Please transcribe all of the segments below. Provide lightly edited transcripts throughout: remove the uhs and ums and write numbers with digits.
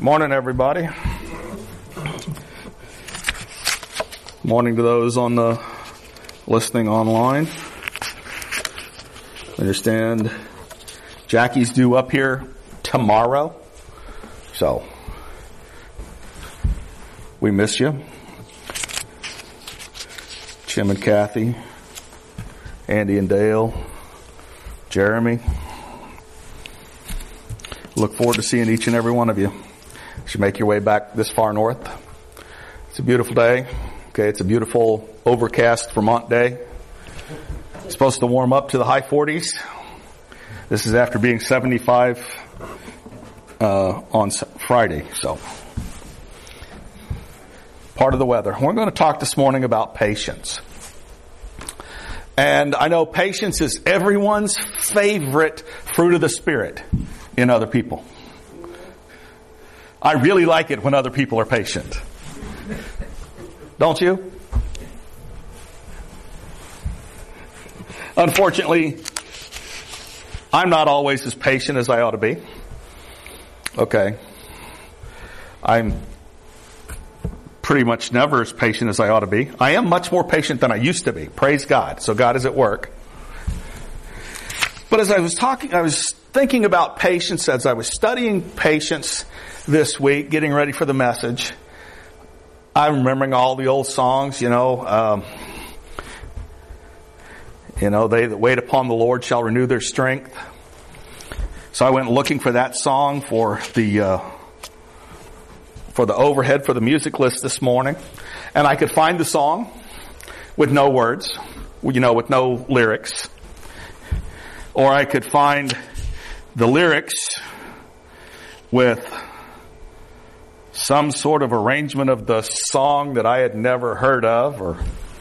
Morning, everybody. Morning to those on the listening online. I understand Jackie's due up here tomorrow, so we miss you. Jim and Kathy, Andy and Dale, Jeremy. Look forward to seeing each and every one of you. You make your way back this far north. It's a beautiful day. Okay, it's a beautiful overcast Vermont day. It's supposed to warm up to the high 40s. This is after being 75 on Friday, so part of the weather. We're going to talk this morning about patience. And I know patience is everyone's favorite fruit of the Spirit in other people. I really like it when other people are patient. Don't you? Unfortunately, I'm not always as patient as I ought to be. Okay. I'm pretty much never as patient as I ought to be. I am much more patient than I used to be. Praise God. So God is at work. But as I was thinking about patience, as I was studying patience this week, getting ready for the message, I'm remembering all the old songs, they that wait upon the Lord shall renew their strength. So I went looking for that song for the overhead for the music list this morning, and I could find the song with no words, with no lyrics, or I could find the lyrics with some sort of arrangement of the song that I had never heard of, or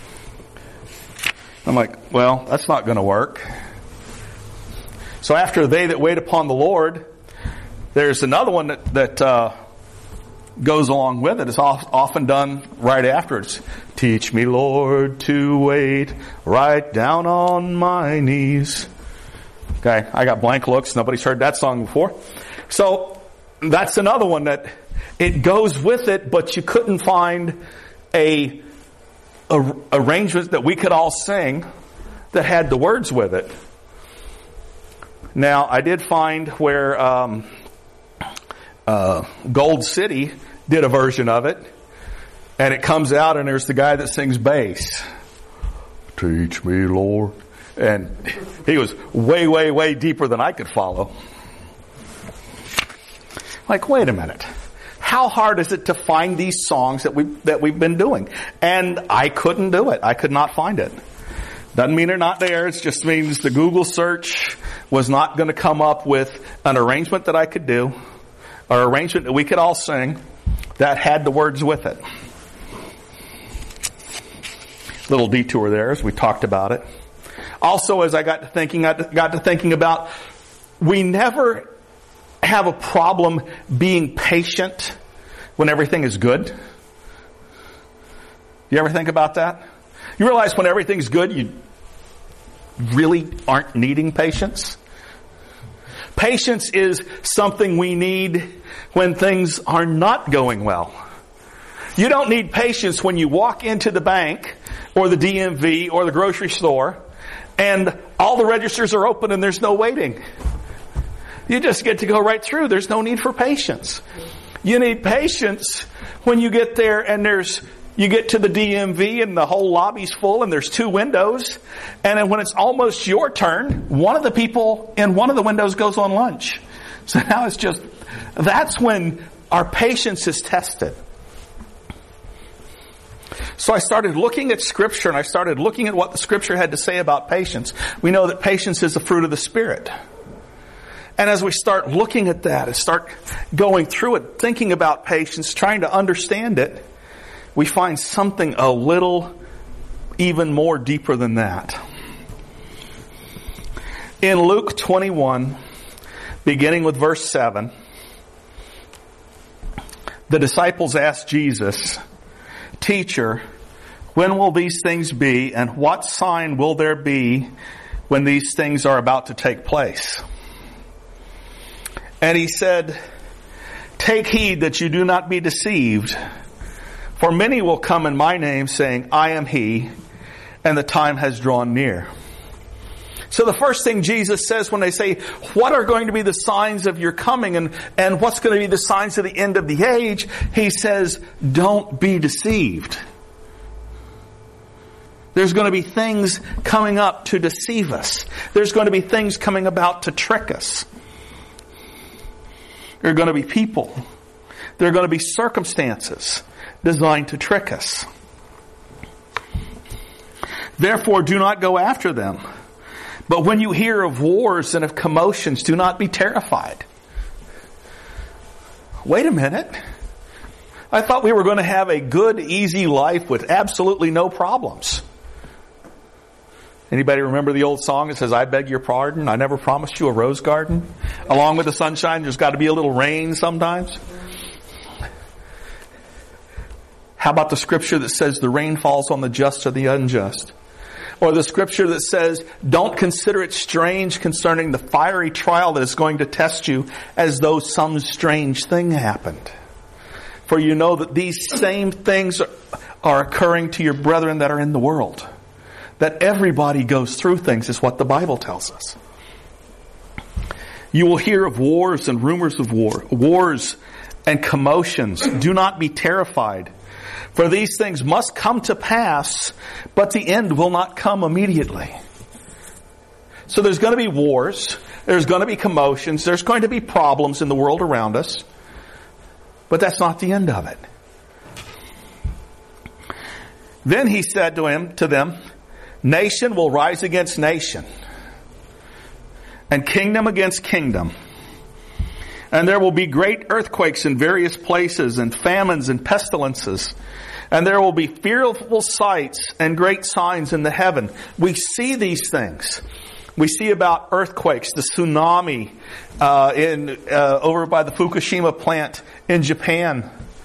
I'm like, well, that's not going to work. So after they that wait upon the Lord, there's another one that goes along with it. It's often done right after. It's, teach me, Lord, to wait right down on my knees. Okay, I got blank looks. Nobody's heard that song before. So that's another one that it goes with it, but you couldn't find a arrangement that we could all sing that had the words with it. Now, I did find where Gold City did a version of it, and it comes out and there's the guy that sings bass. Teach me, Lord. And he was way, way, way deeper than I could follow. Like, wait a minute. How hard is it to find these songs that we've been doing? And I couldn't do it. I could not find it. Doesn't mean they're not there. It just means the Google search was not going to come up with an arrangement that I could do, or arrangement that we could all sing that had the words with it. Little detour there as we talked about it. Also, as I got to thinking about, we never have a problem being patient when everything is good. You ever think about that? You realize when everything's good, you really aren't needing patience? Patience is something we need when things are not going well. You don't need patience when you walk into the bank or the DMV or the grocery store and all the registers are open and there's no waiting. You just get to go right through. There's no need for patience. You need patience when you get there and you get to the DMV and the whole lobby's full and there's two windows. And then when it's almost your turn, one of the people in one of the windows goes on lunch. So now that's when our patience is tested. So I started looking at Scripture and I started looking at what the Scripture had to say about patience. We know that patience is the fruit of the Spirit. And as we start looking at that and start going through it, thinking about patience, trying to understand it, we find something a little even more deeper than that. In Luke 21, beginning with verse 7, the disciples asked Jesus, "Teacher, when will these things be, and what sign will there be when these things are about to take place?" And he said, Take heed that you do not be deceived. For many will come in my name, saying, I am he, and the time has drawn near. So the first thing Jesus says when they say, what are going to be the signs of your coming and what's going to be the signs of the end of the age? He says, don't be deceived. There's going to be things coming up to deceive us. There's going to be things coming about to trick us. There are going to be people. There are going to be circumstances designed to trick us. Therefore, do not go after them. But when you hear of wars and of commotions, do not be terrified. Wait a minute. I thought we were going to have a good, easy life with absolutely no problems. Anybody remember the old song that says, I beg your pardon, I never promised you a rose garden? Along with the sunshine, there's got to be a little rain sometimes. How about the scripture that says the rain falls on the just or the unjust? Or the scripture that says, don't consider it strange concerning the fiery trial that is going to test you as though some strange thing happened. For you know that these same things are occurring to your brethren that are in the world. That everybody goes through things is what the Bible tells us. You will hear of wars and rumors of wars and commotions. Do not be terrified. For these things must come to pass, but the end will not come immediately. So there's going to be wars, there's going to be commotions, there's going to be problems in the world around us, but that's not the end of it. Then he said to them, nation will rise against nation, and kingdom against kingdom. And there will be great earthquakes in various places, and famines and pestilences. And there will be fearful sights and great signs in the heaven. We see these things. We see about earthquakes, the tsunami over by the Fukushima plant in Japan.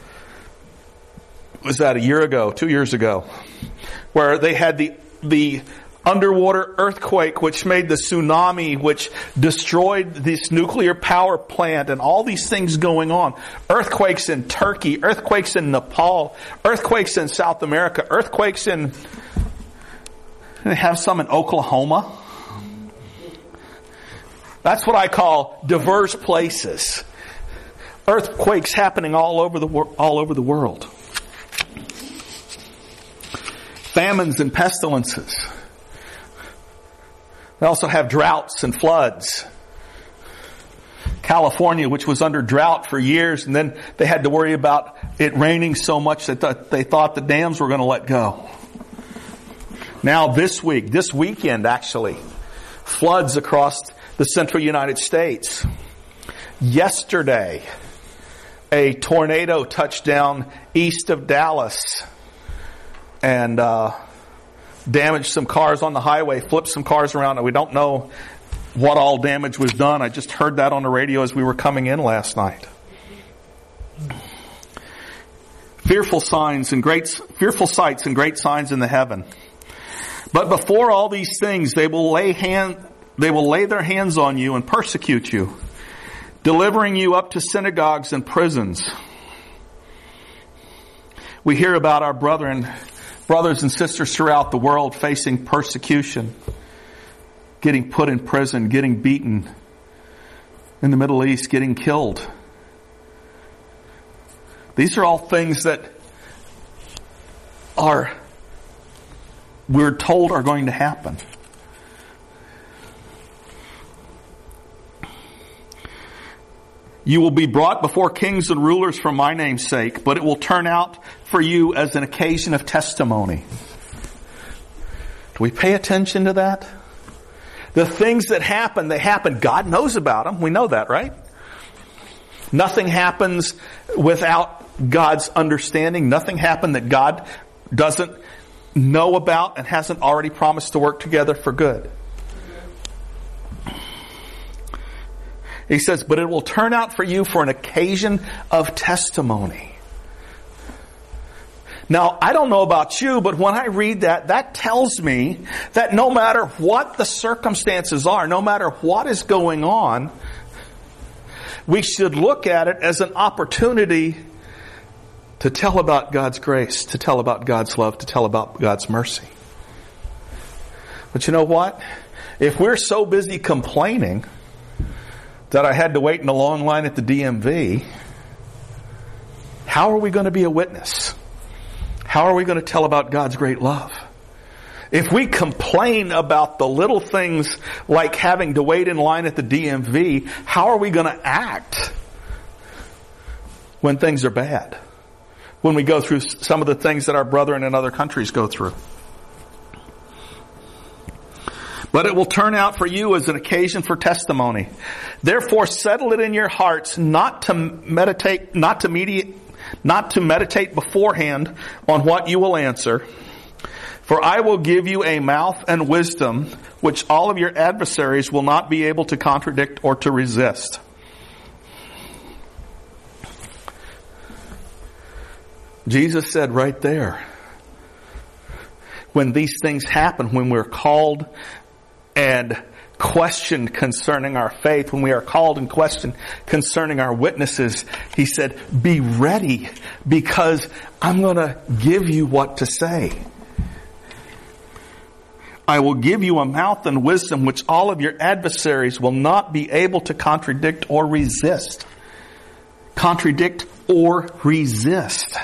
Was that a year ago, 2 years ago? Where they had the underwater earthquake which made the tsunami, which destroyed this nuclear power plant, and all these things going on. Earthquakes in Turkey, earthquakes in Nepal, earthquakes in South America, earthquakes in, they have some in Oklahoma. That's what I call diverse places. Earthquakes happening all over the world. Famines and pestilences. They also have droughts and floods. California, which was under drought for years, and then they had to worry about it raining so much that they thought the dams were going to let go. Now this weekend actually, floods across the central United States. Yesterday, a tornado touched down east of Dallas and damaged some cars on the highway, flipped some cars around, and we don't know what all damage was done. I just heard that on the radio as we were coming in last night. Fearful sights and great signs in the heaven. But before all these things, they will lay their hands on you and persecute you, delivering you up to synagogues and prisons. We hear about our brothers and sisters throughout the world facing persecution, getting put in prison, getting beaten, in the Middle East, getting killed. These are all things that we're told are going to happen. You will be brought before kings and rulers for my name's sake, but it will turn out for you as an occasion of testimony. Do we pay attention to that? The things that happen, they happen. God knows about them. We know that, right? Nothing happens without God's understanding. Nothing happened that God doesn't know about and hasn't already promised to work together for good. He says, but it will turn out for you for an occasion of testimony. Now, I don't know about you, but when I read that tells me that no matter what the circumstances are, no matter what is going on, We should look at it as an opportunity to tell about God's grace, to tell about God's love, to tell about God's mercy. But you know what? If we're so busy complaining that I had to wait in a long line at the DMV, how are we going to be a witness? How are we going to tell about God's great love? If we complain about the little things like having to wait in line at the DMV, how are we going to act when things are bad? When we go through some of the things that our brethren in other countries go through? But it will turn out for you as an occasion for testimony. Therefore, settle it in your hearts not to meditate beforehand on what you will answer. For I will give you a mouth and wisdom which all of your adversaries will not be able to contradict or to resist. Jesus said right there, when these things happen, when we're called and questioned concerning our faith, when we are called and questioned concerning our witnesses, He said, be ready, because I'm going to give you what to say. I will give you a mouth and wisdom which all of your adversaries will not be able to contradict or resist. Contradict or resist.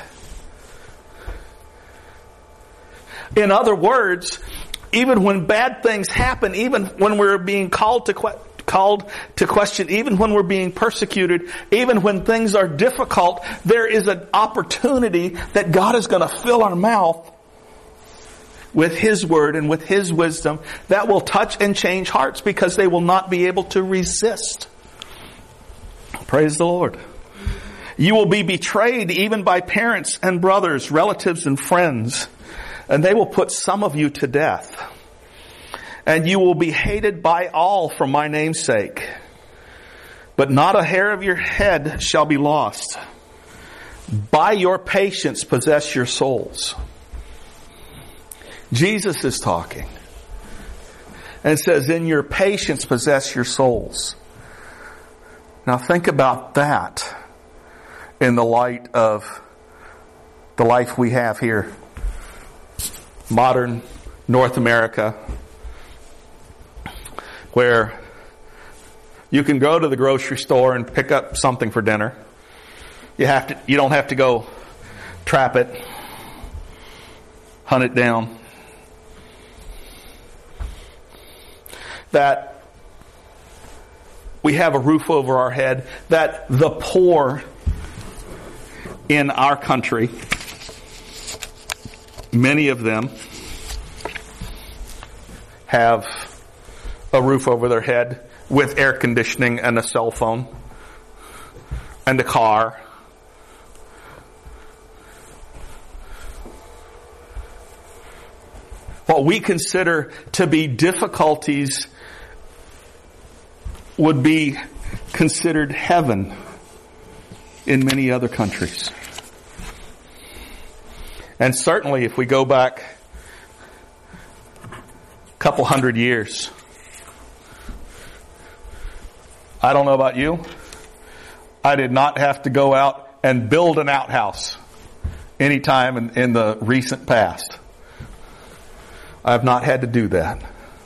In other words, even when bad things happen, even when we're being called to question, even when we're being persecuted, even when things are difficult, there is an opportunity that God is going to fill our mouth with His Word and with His wisdom that will touch and change hearts, because they will not be able to resist. Praise the Lord. You will be betrayed even by parents and brothers, relatives and friends, and they will put some of you to death. And you will be hated by all for my name's sake. But not a hair of your head shall be lost. By your patience possess your souls. Jesus is talking. And it says, in your patience possess your souls. Now think about that in the light of the life we have here. Modern North America, where you can go to the grocery store and pick up something for dinner. You don't have to go trap it, hunt it down. That we have a roof over our head, that the poor in our country, many of them have a roof over their head with air conditioning and a cell phone and a car. What we consider to be difficulties would be considered heaven in many other countries. And certainly if we go back a couple hundred years, I don't know about you, I did not have to go out and build an outhouse anytime in the recent past. I have not had to do that.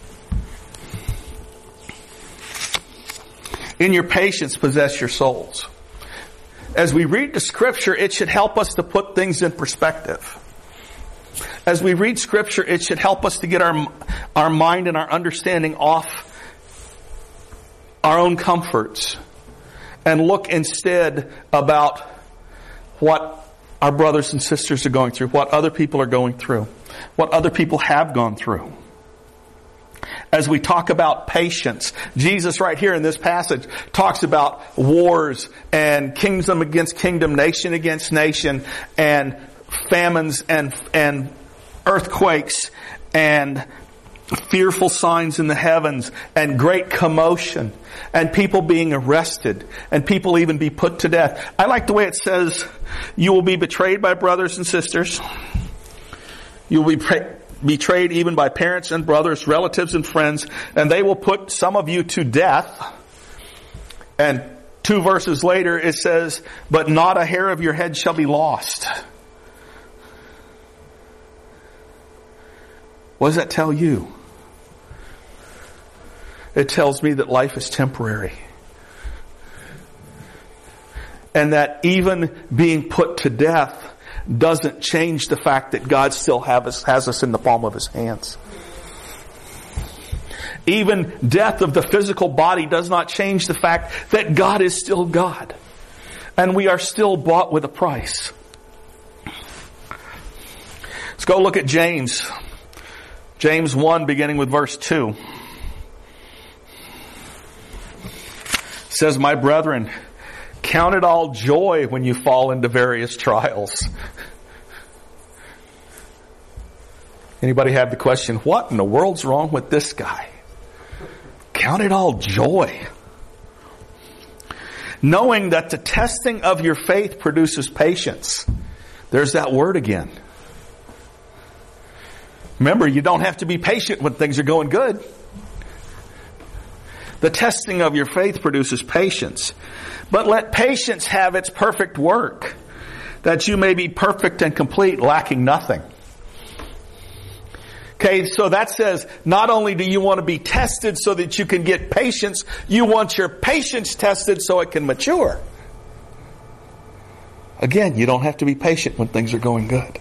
In your patience possess your souls. As we read the Scripture, it should help us to put things in perspective. As we read Scripture, it should help us to get our mind and our understanding off our own comforts and look instead about what our brothers and sisters are going through, what other people are going through, what other people have gone through. As we talk about patience, Jesus right here in this passage talks about wars and kingdom against kingdom, nation against nation, and famines and earthquakes and fearful signs in the heavens and great commotion and people being arrested and people even be put to death. I like the way it says, you will be betrayed by brothers and sisters. You will be betrayed even by parents and brothers, relatives and friends, and they will put some of you to death. And 2 verses later, it says, but not a hair of your head shall be lost. What does that tell you? It tells me that life is temporary. And that even being put to death doesn't change the fact that God still has us in the palm of His hands. Even death of the physical body does not change the fact that God is still God. And we are still bought with a price. Let's go look at James. James 1, beginning with verse 2. It says, my brethren, count it all joy when you fall into various trials. Anybody have the question, what in the world's wrong with this guy? Count it all joy. Knowing that the testing of your faith produces patience. There's that word again. Remember, you don't have to be patient when things are going good. The testing of your faith produces patience. But let patience have its perfect work, that you may be perfect and complete, lacking nothing. Okay, so that says, not only do you want to be tested so that you can get patience, you want your patience tested so it can mature. Again, you don't have to be patient when things are going good.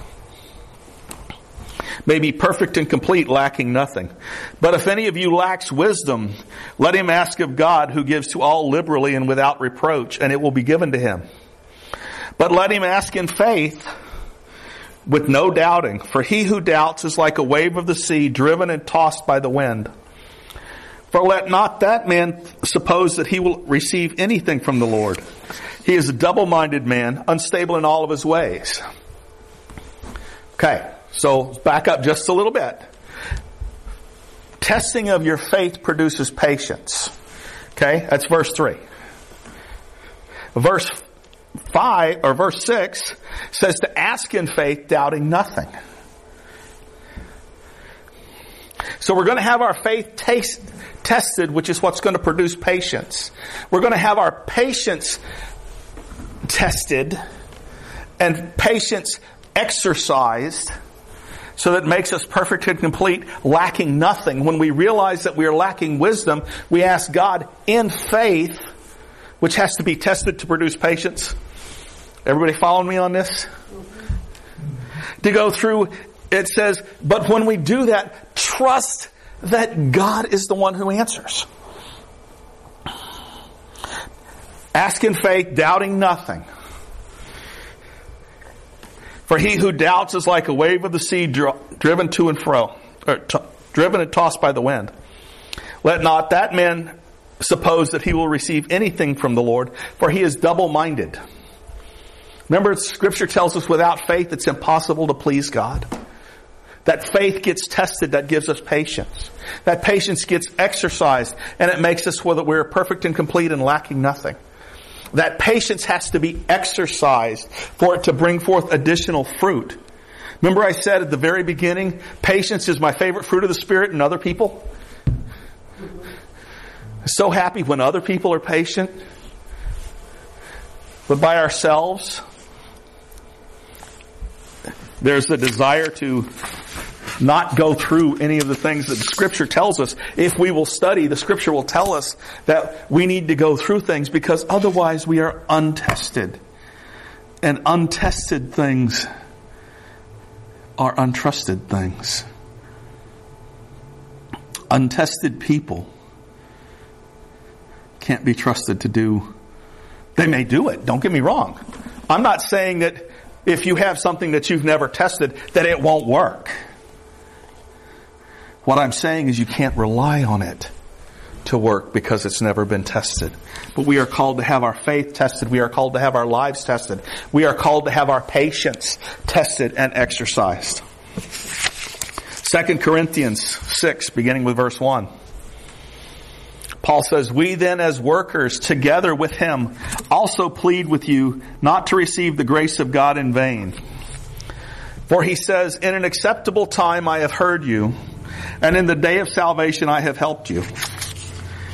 May be perfect and complete, lacking nothing. But if any of you lacks wisdom, let him ask of God, who gives to all liberally and without reproach, and it will be given to him. But let him ask in faith, with no doubting. For he who doubts is like a wave of the sea, driven and tossed by the wind. For let not that man suppose that he will receive anything from the Lord. He is a double-minded man, unstable in all of his ways. Okay, so back up just a little bit. Testing of your faith produces patience. Okay, that's verse 3. Verse 5 or verse 6 says to ask in faith, doubting nothing. So we're going to have our faith tested, which is what's going to produce patience. We're going to have our patience tested and patience exercised so that it makes us perfect and complete, lacking nothing. When we realize that we are lacking wisdom, we ask God in faith, which has to be tested to produce patience. Everybody following me on this? To go through, it says, but when we do that, trust that God is the one who answers. Ask in faith, doubting nothing. For he who doubts is like a wave of the sea driven to and fro, driven and tossed by the wind. Let not that man suppose that he will receive anything from the Lord, for he is double-minded. Remember, Scripture tells us without faith it's impossible to please God. That faith gets tested, that gives us patience. That patience gets exercised, and it makes us so that we're perfect and complete and lacking nothing. That patience has to be exercised for it to bring forth additional fruit. Remember I said at the very beginning, patience is my favorite fruit of the Spirit in other people? So happy when other people are patient. But by ourselves, there's a desire to not go through any of the things that the Scripture tells us. If we will study, the Scripture will tell us that we need to go through things because otherwise we are untested. And untested things are untrusted things. Untested people can't be trusted to do. They may do it, don't get me wrong. I'm not saying that if you have something that you've never tested, that it won't work. What I'm saying is you can't rely on it to work because it's never been tested. But we are called to have our faith tested. We are called to have our lives tested. We are called to have our patience tested and exercised. 2 Corinthians 6, beginning with verse 1. Paul says, we then as workers together with him also plead with you not to receive the grace of God in vain. For he says, in an acceptable time I have heard you, and in the day of salvation I have helped you.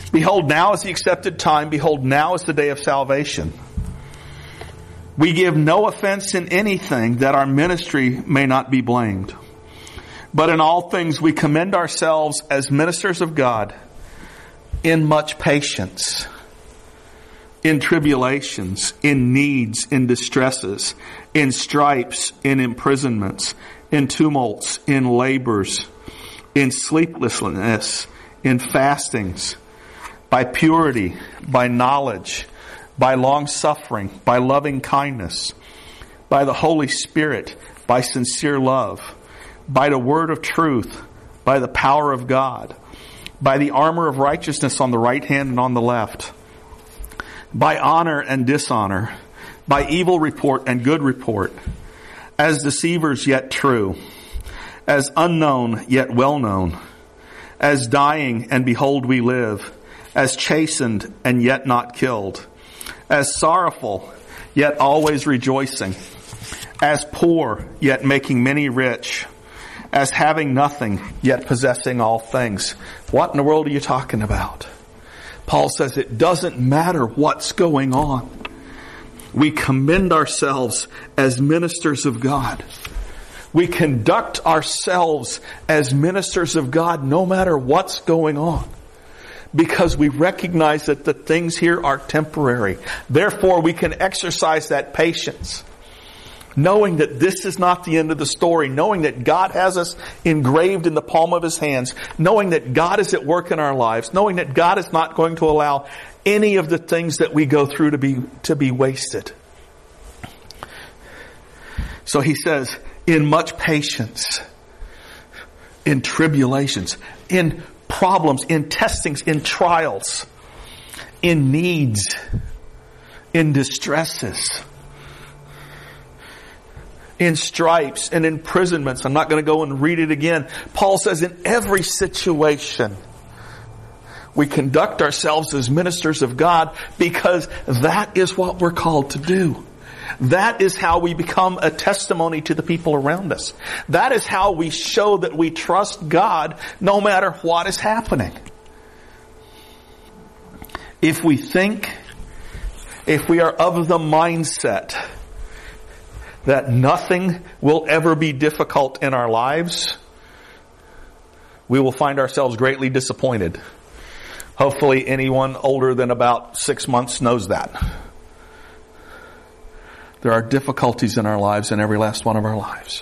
Behold, now is the accepted time. Behold, now is the day of salvation. We give no offense in anything, that our ministry may not be blamed. But in all things we commend ourselves as ministers of God, in much patience, in tribulations, in needs, in distresses, in stripes, in imprisonments, in tumults, in labors, in sleeplessness, in fastings, by purity, by knowledge, by long suffering, by loving kindness, by the Holy Spirit, by sincere love, by the word of truth, by the power of God, by the armor of righteousness on the right hand and on the left, by honor and dishonor, by evil report and good report, as deceivers yet true, as unknown yet well known, as dying and behold we live, as chastened and yet not killed, as sorrowful yet always rejoicing, as poor yet making many rich, as having nothing yet possessing all things. What in the world are you talking about? Paul says it doesn't matter what's going on. We commend ourselves as ministers of God. We conduct ourselves as ministers of God no matter what's going on, because we recognize that the things here are temporary. Therefore, we can exercise that patience, knowing that this is not the end of the story, knowing that God has us engraved in the palm of His hands, knowing that God is at work in our lives, knowing that God is not going to allow any of the things that we go through to be wasted. So he says, in much patience, in tribulations, in problems, in testings, in trials, in needs, in distresses, in stripes and imprisonments. I'm not going to go and read it again. Paul says in every situation we conduct ourselves as ministers of God, because that is what we're called to do. That is how we become a testimony to the people around us. That is how we show that we trust God no matter what is happening. If we are of the mindset that nothing will ever be difficult in our lives, we will find ourselves greatly disappointed. Hopefully anyone older than about 6 months knows that. There are difficulties in our lives, in every last one of our lives.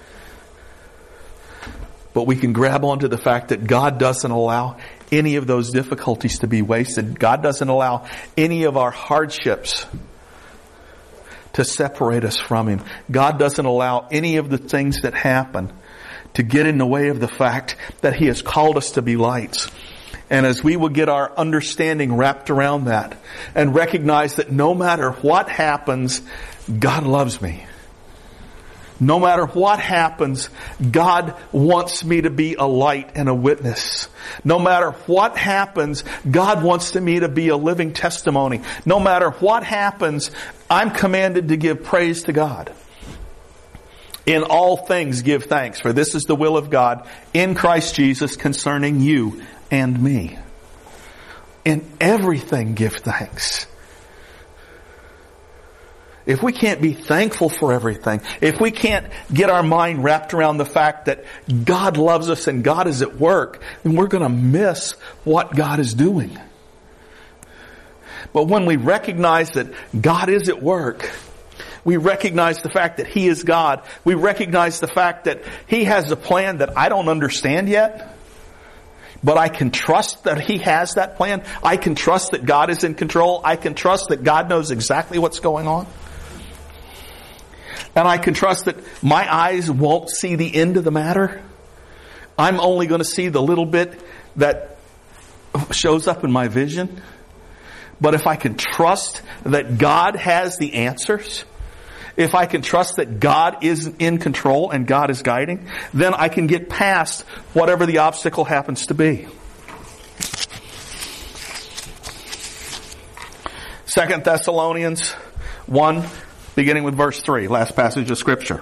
But we can grab onto the fact that God doesn't allow any of those difficulties to be wasted. God doesn't allow any of our hardships to separate us from Him. God doesn't allow any of the things that happen to get in the way of the fact that He has called us to be lights. And as we will get our understanding wrapped around that and recognize that no matter what happens, God loves me. No matter what happens, God wants me to be a light and a witness. No matter what happens, God wants me to be a living testimony. No matter what happens, I'm commanded to give praise to God. In all things give thanks, for this is the will of God in Christ Jesus concerning you and me. In everything give thanks. If we can't be thankful for everything, if we can't get our mind wrapped around the fact that God loves us and God is at work, then we're going to miss what God is doing. But when we recognize that God is at work, we recognize the fact that He is God, we recognize the fact that He has a plan that I don't understand yet, but I can trust that He has that plan. I can trust that God is in control. I can trust that God knows exactly what's going on. And I can trust that my eyes won't see the end of the matter. I'm only going to see the little bit that shows up in my vision. But if I can trust that God has the answers, if I can trust that God is in control and God is guiding, then I can get past whatever the obstacle happens to be. 2 Thessalonians 1, beginning with verse 3, last passage of Scripture.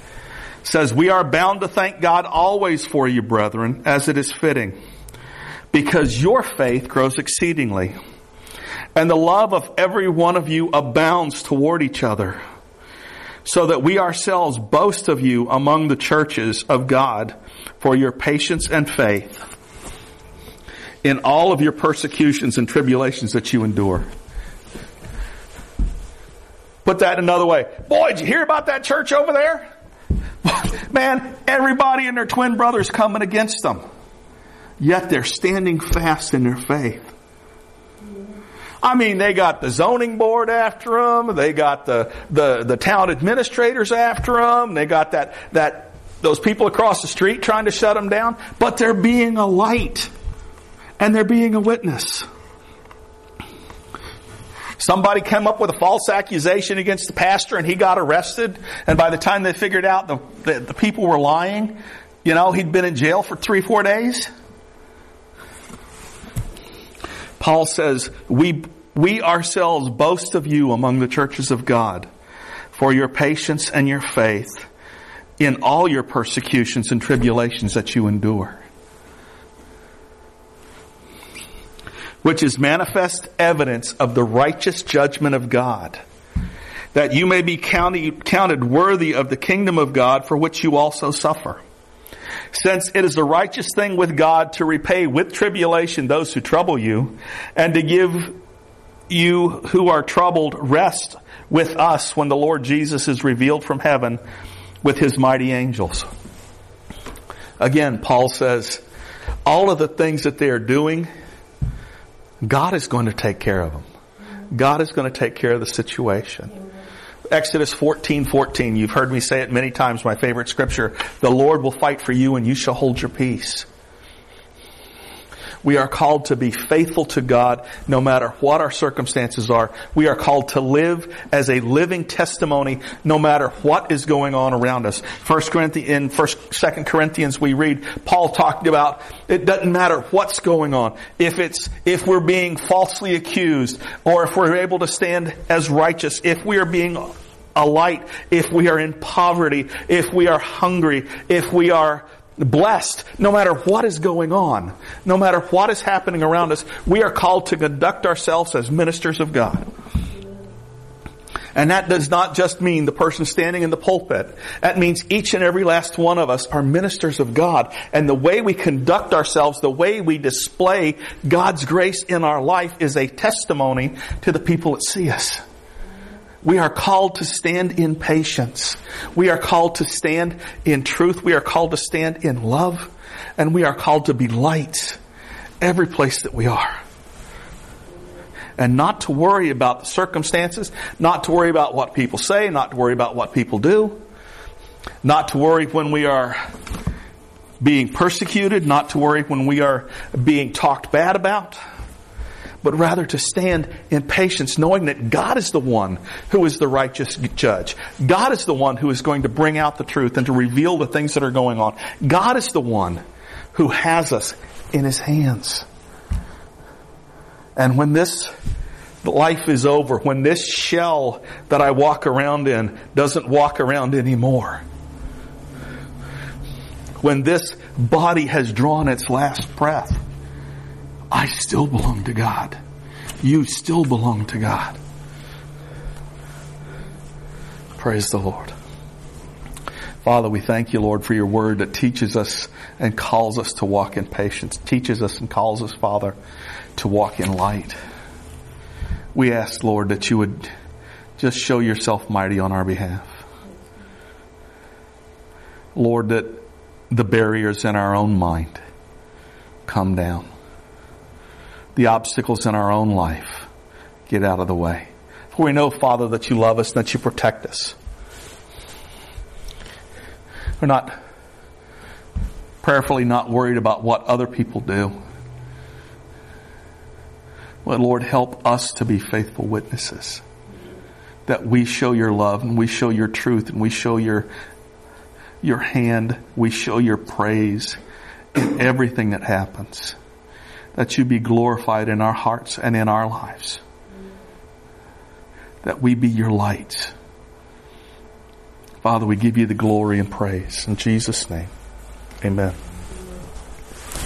Says, "We are bound to thank God always for you, brethren, as it is fitting. because your faith grows exceedingly. And the love of every one of you abounds toward each other, so that we ourselves boast of you among the churches of God for your patience and faith in all of your persecutions and tribulations that you endure. Put that another way. Boy, did you hear about that church over there? Man, everybody and their twin brothers coming against them. Yet they're standing fast in their faith. I mean, they got the zoning board after them. They got the town administrators after them. They got those people across the street trying to shut them down. But they're being a light. And they're being a witness. Somebody came up with a false accusation against the pastor and he got arrested. And by the time they figured out the people were lying, he'd been in jail for 3-4 days. Paul says, we ourselves boast of you among the churches of God for your patience and your faith in all your persecutions and tribulations that you endure, which is manifest evidence of the righteous judgment of God, that you may be counted worthy of the kingdom of God for which you also suffer. Since it is the righteous thing with God to repay with tribulation those who trouble you, and to give you who are troubled rest with us when the Lord Jesus is revealed from heaven with His mighty angels. Again, Paul says, all of the things that they are doing, God is going to take care of them. God is going to take care of the situation. Exodus 14:14. You've heard me say it many times, my favorite scripture. The Lord will fight for you and you shall hold your peace. We are called to be faithful to God no matter what our circumstances are. We are called to live as a living testimony no matter what is going on around us. In 2 Corinthians we read, Paul talked about it doesn't matter what's going on. If we're being falsely accused, or if we're able to stand as righteous, if we are being a light, if we are in poverty, if we are hungry, if we are blessed, no matter what is going on, no matter what is happening around us, we are called to conduct ourselves as ministers of God. And that does not just mean the person standing in the pulpit. That means each and every last one of us are ministers of God. And the way we conduct ourselves, the way we display God's grace in our life is a testimony to the people that see us. We are called to stand in patience. We are called to stand in truth. We are called to stand in love. And we are called to be lights every place that we are. And not to worry about the circumstances, not to worry about what people say, not to worry about what people do, not to worry when we are being persecuted, not to worry when we are being talked bad about, but rather to stand in patience, knowing that God is the one who is the righteous judge. God is the one who is going to bring out the truth and to reveal the things that are going on. God is the one who has us in His hands. And when this life is over, when this shell that I walk around in doesn't walk around anymore, when this body has drawn its last breath, I still belong to God. You still belong to God. Praise the Lord. Father, we thank you, Lord, for your word that teaches us and calls us to walk in patience. Teaches us and calls us, Father, to walk in light. We ask, Lord, that you would just show yourself mighty on our behalf. Lord, that the barriers in our own mind come down. The obstacles in our own life get out of the way. For we know, Father, that you love us and that you protect us. We're not prayerfully not worried about what other people do. But Lord, help us to be faithful witnesses. That we show your love and we show your truth and we show your hand. We show your praise in everything that happens. That you be glorified in our hearts and in our lives. That we be your lights. Father, we give you the glory and praise. In Jesus' name, amen.